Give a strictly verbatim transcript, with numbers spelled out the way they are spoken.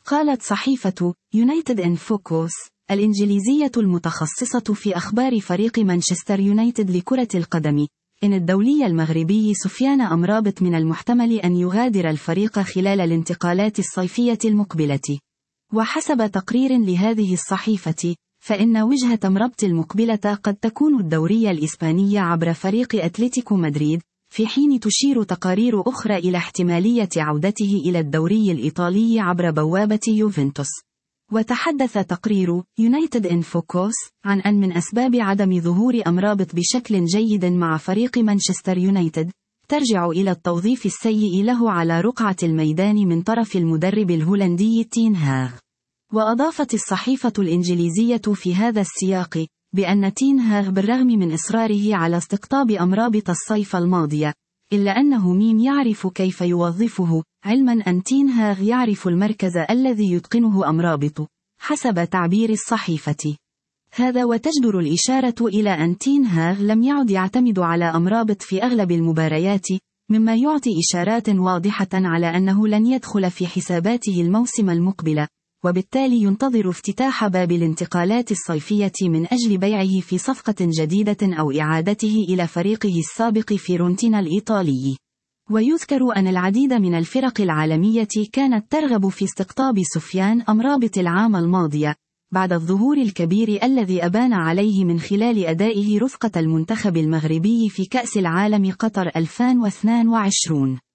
قالت صحيفة يونايتد إن فوكس الإنجليزية المتخصصة في أخبار فريق مانشستر يونايتد لكرة القدم إن الدولي المغربي سفيان أمرابط من المحتمل أن يغادر الفريق خلال الانتقالات الصيفية المقبلة. وحسب تقرير لهذه الصحيفة، فإن وجهة أمرابط المقبلة قد تكون الدوري الإسباني عبر فريق أتلتيكو مدريد، في حين تشير تقارير أخرى إلى احتمالية عودته إلى الدوري الإيطالي عبر بوابة يوفنتوس. وتحدث تقرير يونايتد إن فوكس عن أن من أسباب عدم ظهور أمرابط بشكل جيد مع فريق مانشستر يونايتد ترجع إلى التوظيف السيء له على رقعة الميدان من طرف المدرب الهولندي تين هاغ. وأضافت الصحيفة الإنجليزية في هذا السياق بأن تين هاغ بالرغم من إصراره على استقطاب أمرابط الصيف الماضي، إلا أنه ميم يعرف كيف يوظفه، علما أن تين هاغ يعرف المركز الذي يتقنه أمرابط، حسب تعبير الصحيفة. هذا وتجدر الإشارة إلى أن تين هاغ لم يعد يعتمد على أمرابط في أغلب المباريات، مما يعطي إشارات واضحة على أنه لن يدخل في حساباته الموسم المقبل، وبالتالي ينتظر افتتاح باب الانتقالات الصيفية من أجل بيعه في صفقة جديدة أو إعادته إلى فريقه السابق فيورنتينا الإيطالي. ويذكر أن العديد من الفرق العالمية كانت ترغب في استقطاب سفيان أمرابط العام الماضي، بعد الظهور الكبير الذي أبان عليه من خلال أدائه رفقة المنتخب المغربي في كأس العالم قطر ألفين واثنين وعشرين.